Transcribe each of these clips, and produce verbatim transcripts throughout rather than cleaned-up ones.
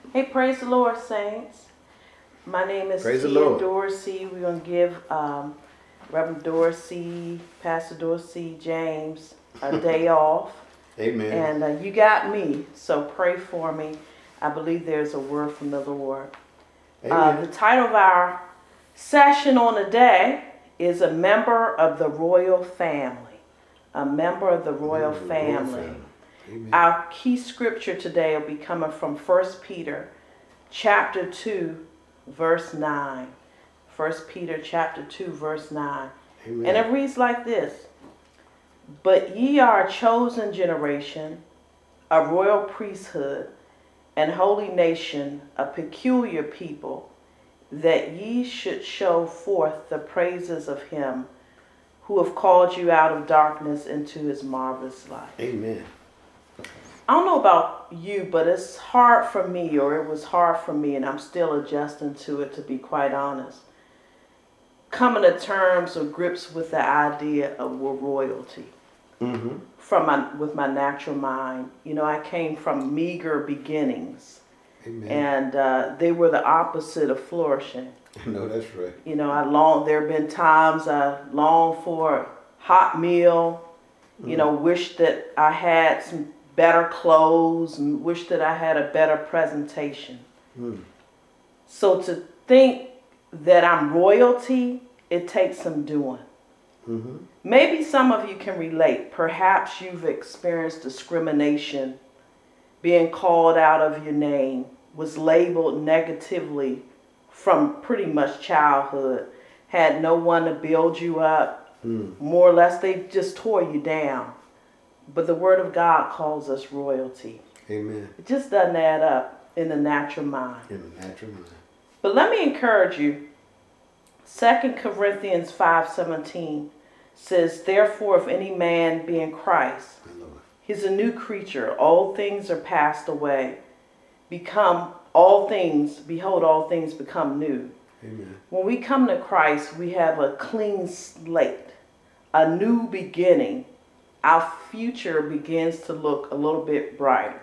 Hey, praise the Lord, saints. My name is Praise the Tia Lord. Dorsey. We're going to give um, Reverend Dorsey, Pastor Dorsey James a day off. Amen. And uh, you got me, so pray for me. I believe there's a word from the Lord. Uh, Amen. the title of our session on the day is A Member of the Royal Family. A member of the Royal Member of the royal Family. family. Amen. Our key scripture today will be coming from First Peter chapter two, verse nine. First Peter chapter two, verse nine. Amen. And it reads like this. But ye are a chosen generation, a royal priesthood, and holy nation, a peculiar people, that ye should show forth the praises of him who have called you out of darkness into his marvelous light. Amen. I don't know about you, but it's hard for me, or it was hard for me, and I'm still adjusting to it, to be quite honest. Coming to terms or grips with the idea of royalty Mm-hmm. from my with my natural mind. You know, I came from meager beginnings, Amen. and uh, they were the opposite of flourishing. I know that's right. You know, I long. There have been times I longed for a hot meal. You know, wish that I had some better clothes, and wish that I had a better presentation. Mm. So to think that I'm royalty, it takes some doing. Mm-hmm. Maybe some of you can relate. Perhaps you've experienced discrimination, being called out of your name, was labeled negatively from pretty much childhood, had no one to build you up. Mm. More or less, they just tore you down. But the Word of God calls us royalty. Amen. It just doesn't add up in the natural mind. In the natural mind. But let me encourage you. Second Corinthians five seventeen says, therefore, if any man be in Christ, My Lord. he's a new creature. All things are passed away. Become all things, behold, all things become new. Amen. When we come to Christ, we have a clean slate, a new beginning. Our future begins to look a little bit brighter.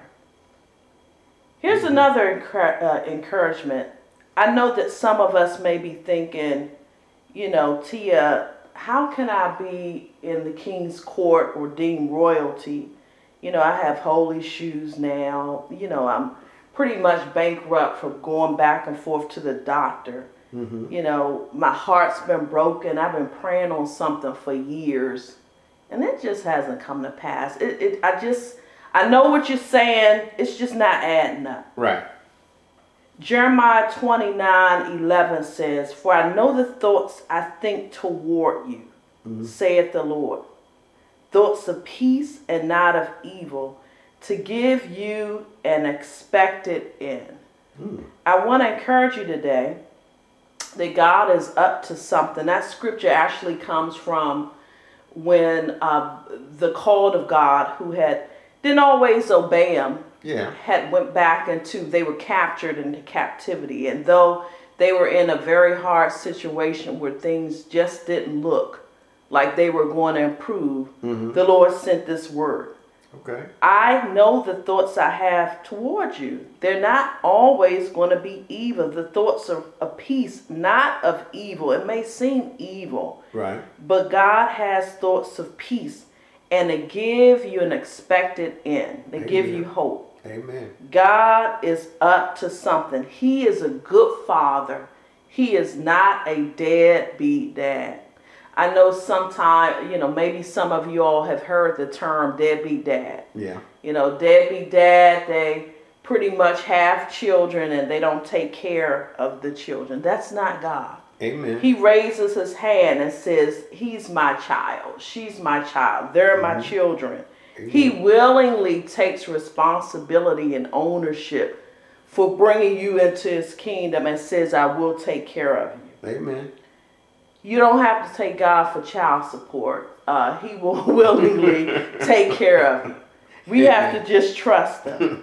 Here's Mhm. another encour- uh, encouragement. I know that some of us may be thinking, you know, Tia, how can I be in the king's court or deemed royalty? You know, I have holy shoes now. You know, I'm pretty much bankrupt for going back and forth to the doctor. Mm-hmm. You know, my heart's been broken. I've been praying on something for years, and it just hasn't come to pass. It, it, I just, I know what you're saying. It's just not adding up. Right. Jeremiah twenty-nine eleven says, for I know the thoughts I think toward you, Mm-hmm. saith the Lord. Thoughts of peace and not of evil, to give you an expected end. Mm. I want to encourage you today that God is up to something. That scripture actually comes from when uh, the called of God, who had didn't always obey him, Yeah. had went back into, they were captured into captivity. And though they were in a very hard situation where things just didn't look like they were going to improve, Mm-hmm. the Lord sent this word. Okay. I know the thoughts I have towards you. They're not always going to be evil. The thoughts are of peace, not of evil. It may seem evil, Right. but God has thoughts of peace, and they give you an expected end. They give Amen. you hope. Amen. God is up to something. He is a good father. He is not a deadbeat dad. I know sometime, you know, maybe some of you all have heard the term deadbeat dad. Yeah. You know, deadbeat dad, they pretty much have children and they don't take care of the children. That's not God. Amen. He raises his hand and says, he's my child. She's my child. They're my Mhm. children. Amen. He willingly takes responsibility and ownership for bringing you into his kingdom and says, I will take care of you. Amen. You don't have to take God for child support. Uh, he will willingly take care of you. We have to just trust him.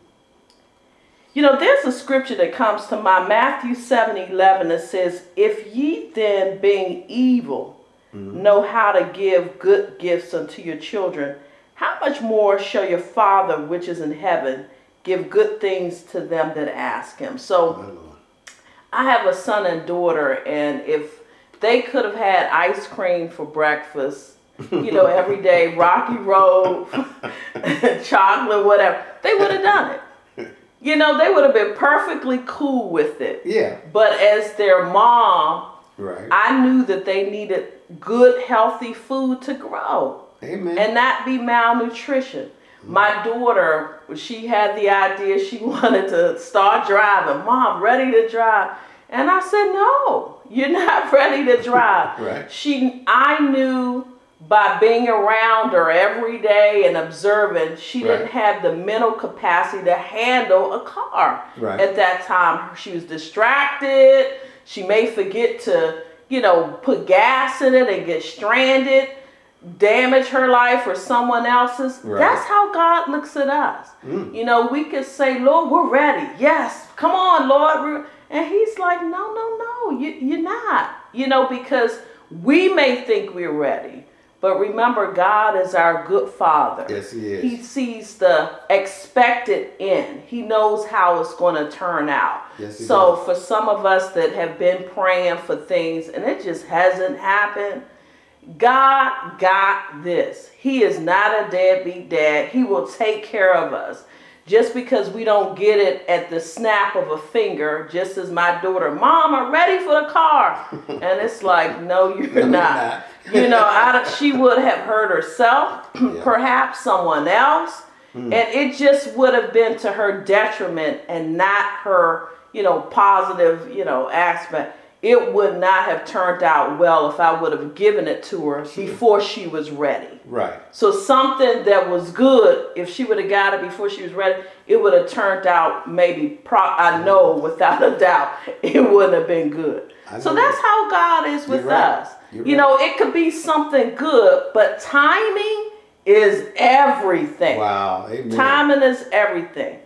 You know, there's a scripture that comes to mind, Matthew seven eleven, that says, if ye then, being evil, Mm-hmm. know how to give good gifts unto your children, how much more shall your Father which is in heaven give good things to them that ask him. So My Lord. I have a son and daughter, and if they could have had ice cream for breakfast, you know, every day, Rocky Road, chocolate, whatever, they would have done it. You know, they would have been perfectly cool with it. Yeah. But as their mom, Right. I knew that they needed good, healthy food to grow Amen. and not be malnutrition. My daughter, she had the idea she wanted to start driving. Mom, ready to drive? And I said, no, you're not ready to drive. Right. She, I knew by being around her every day and observing, she Right. didn't have the mental capacity to handle a car. Right. At that time, she was distracted. She may forget to, you know, put gas in it and get stranded, damage her life or someone else's. Right. That's how God looks at us. Mm. You know, we could say, Lord, we're ready. Yes, come on, Lord. We're... And he's like, no, no, no, you, you're not. You know, because we may think we're ready. But remember, God is our good Father. Yes, he is. He sees the expected end. He knows how it's going to turn out. Yes, he so does. for some of us that have been praying for things and it just hasn't happened, God got this. He is not a deadbeat dad. He will take care of us. Just because we don't get it at the snap of a finger, just as my daughter, Mom, I'm ready for the car. And it's like, no, you're No, not. you're You know, I, she would have hurt herself, Yeah. perhaps someone else. Mm. And it just would have been to her detriment and not her, you know, positive, you know, aspect. It would not have turned out well if I would have given it to her before she was ready. Right. So something that was good, if she would have got it before she was ready, it would have turned out maybe, pro- I know without a doubt, it wouldn't have been good. I So know that's that. how God is with You're right. us. You're You right. know, it could be something good, but timing is everything. Wow. Amen. Timing is everything.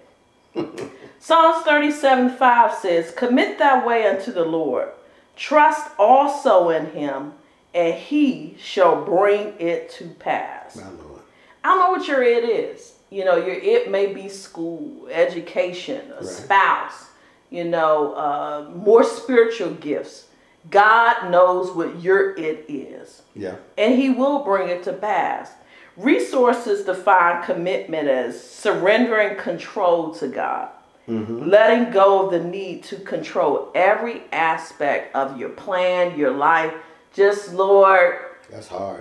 Psalms thirty-seven five says, commit thy way unto the Lord. Trust also in him, and he shall bring it to pass. My Lord. I don't know what your it is. You know, your it may be school, education, a Right. spouse, you know, uh, more spiritual gifts. God knows what your it is, Yeah. and he will bring it to pass. Resources define commitment as surrendering control to God. Mm-hmm. Letting go of the need to control every aspect of your plan, your life. Just, Lord, That's hard.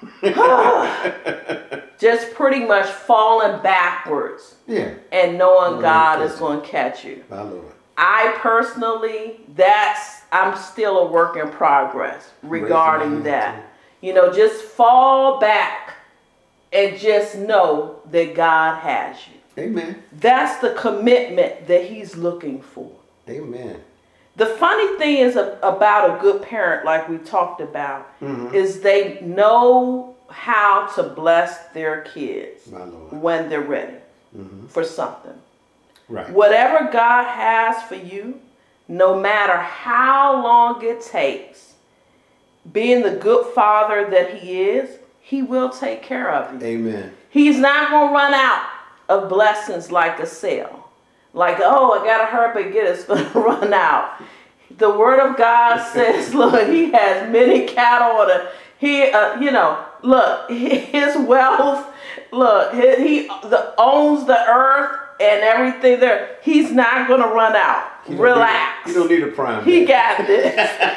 just pretty much falling backwards Yeah. and knowing Lord, God yes. is going to catch you. My Lord. I personally, that's, I'm still a work in progress regarding Raising my that. hand You know, just fall back and just know that God has you. Amen. That's the commitment that he's looking for. Amen. The funny thing is a, about a good parent, like we talked about, Mm-hmm. is they know how to bless their kids My Lord. when they're ready Mm-hmm. for something. Right. Whatever God has for you, no matter how long it takes, being the good father that he is, he will take care of you. Amen. He's not going to run out of blessings like a sale. Like, oh, I got to hurry up and get it. It's going to run out. The word of God says, look, he has many cattle on it. He, uh, you know, look, his wealth, look, he, he the, owns the earth and everything there. He's not going to run out. You don't Relax. Need a, you don't need a prime. He day. got this.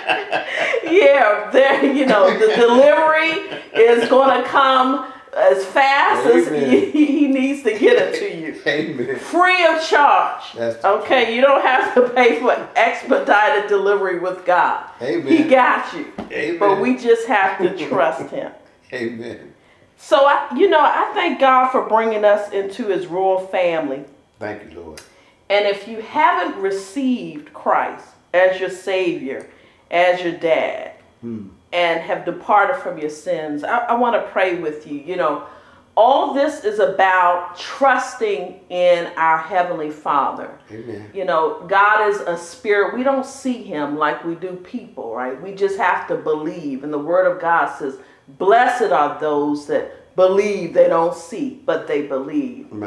Yeah, there, you know, the delivery is going to come as fast as Amen. he, he needs to get it to you. Amen. Free of charge. That's the Okay, you don't have to pay for expedited delivery with God. Amen. He got you. Amen. But we just have to trust him. Amen. So, I, you know, I thank God for bringing us into his royal family. Thank you, Lord. And if you haven't received Christ as your Savior, as your dad, Hmm. and have departed from your sins, I, I want to pray with you. You know, all this is about trusting in our Heavenly Father. Amen. You know, God is a spirit. We don't see him like we do people, right? We just have to believe. And the word of God says, blessed are those that believe they don't see, but they believe. My Lord.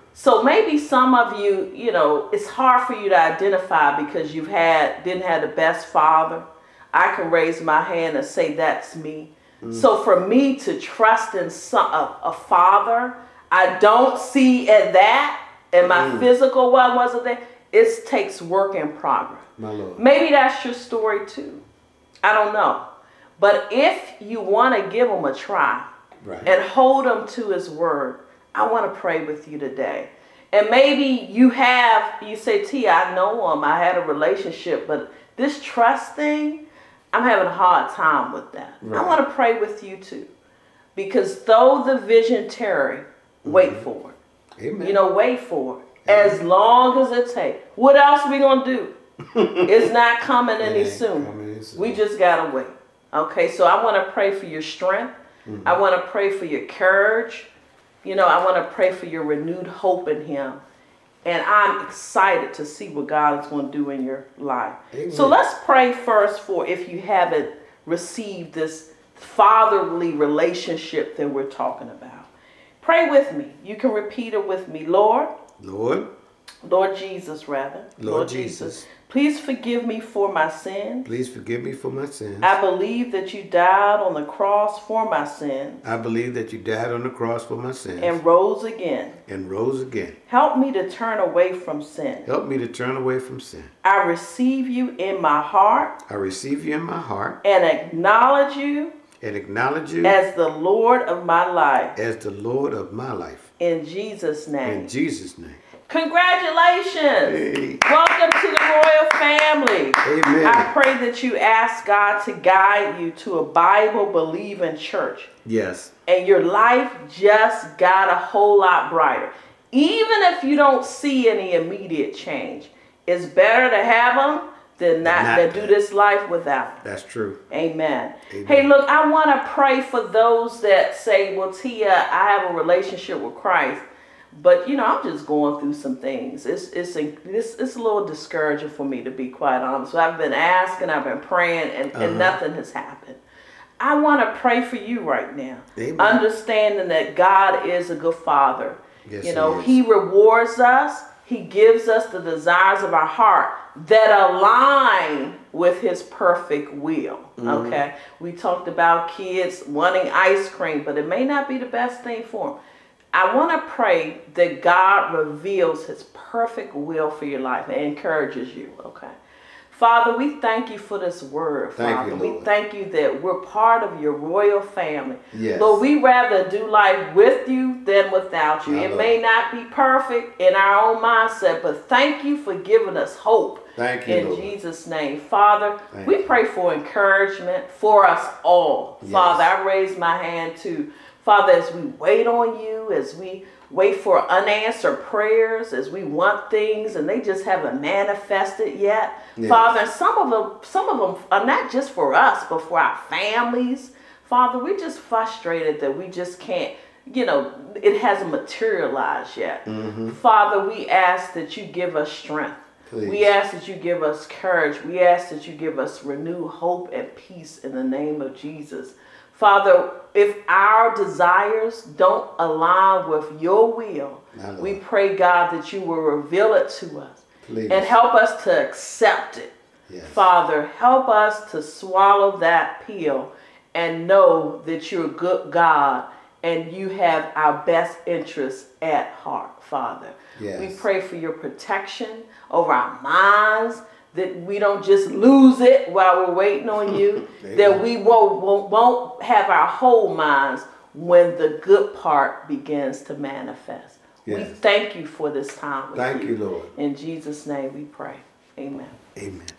So maybe some of you, you know, it's hard for you to identify because you've had didn't have the best father. I can raise my hand and say that's me. Mm. So for me to trust in some, a, a father, I don't see at that, and my mm. physical one wasn't there. It takes work in progress. My Lord. Maybe that's your story too. I don't know. But if you want to give him a try, right, and hold him to his word, I want to pray with you today. And maybe you have, you say, T, I know him, I had a relationship, but this trust thing, I'm having a hard time with that. Right. I want to pray with you too. Because though the vision tarry, mm-hmm. wait for it. Amen. You know, wait for it. Amen. As long as it takes. What else are we going to do? It's not coming any soon. Coming soon. We just got to wait. Okay, so I want to pray for your strength. Mm-hmm. I want to pray for your courage. You know, I want to pray for your renewed hope in him. And I'm excited to see what God is going to do in your life. Amen. So let's pray first for if you haven't received this fatherly relationship that we're talking about. Pray with me. You can repeat it with me. Lord. Lord. Lord Jesus, rather. Lord, Lord Jesus. Jesus. Please forgive me for my sins. Please forgive me for my sins. I believe that you died on the cross for my sins. I believe that you died on the cross for my sins. And rose again. And rose again. Help me to turn away from sin. Help me to turn away from sin. I receive you in my heart. I receive you in my heart. And acknowledge you. And acknowledge you. As the Lord of my life. As the Lord of my life. In Jesus' name. In Jesus' name. Congratulations. Hey. Welcome to the royal family. Amen. I pray that you ask God to guide you to a Bible-believing church. Yes. And your life just got a whole lot brighter. Even if you don't see any immediate change, it's better to have them than not, not than do this life without. That's true. Amen. Amen. Hey, look, I want to pray for those that say, well, Tia, I have a relationship with Christ. But, you know, I'm just going through some things. It's it's it's, it's a little discouraging for me, to be quite honest. So I've been asking, I've been praying, and, uh-huh. and nothing has happened. I want to pray for you right now. Amen. Understanding that God is a good father. Yes, you know, he, he rewards us. He gives us the desires of our heart that align with his perfect will. Mm-hmm. Okay. We talked about kids wanting ice cream, but it may not be the best thing for them. I want to pray that God reveals his perfect will for your life and encourages you, okay? Father, we thank you for this word, thank Father. You, we Lord. thank you that we're part of your royal family. Yes. Lord, we rather do life with you than without you. My it Lord. May not be perfect in our own mindset, but thank you for giving us hope. Thank you, in Lord. Jesus' name. Father, thank we you. pray for encouragement for us all. Yes. Father, I raise my hand to Father, as we wait on you, as we wait for unanswered prayers, as we want things and they just haven't manifested yet. Yes. Father, some of them, some of them are not just for us, but for our families. Father, we're just frustrated that we just can't, you know, it hasn't materialized yet. Mm-hmm. Father, we ask that you give us strength. Please. We ask that you give us courage. We ask that you give us renewed hope and peace in the name of Jesus. Father, if our desires don't align with your will, we pray, God, that you will reveal it to us. Please. And help us to accept it. Yes. Father, help us to swallow that pill and know that you're a good God and you have our best interests at heart, Father. Yes. We pray for your protection over our minds, that we don't just lose it while we're waiting on you, that we won't, won't, won't have our whole minds when the good part begins to manifest. Yes. We thank you for this time with Thank you. you, Lord. In Jesus' name we pray. Amen. Amen.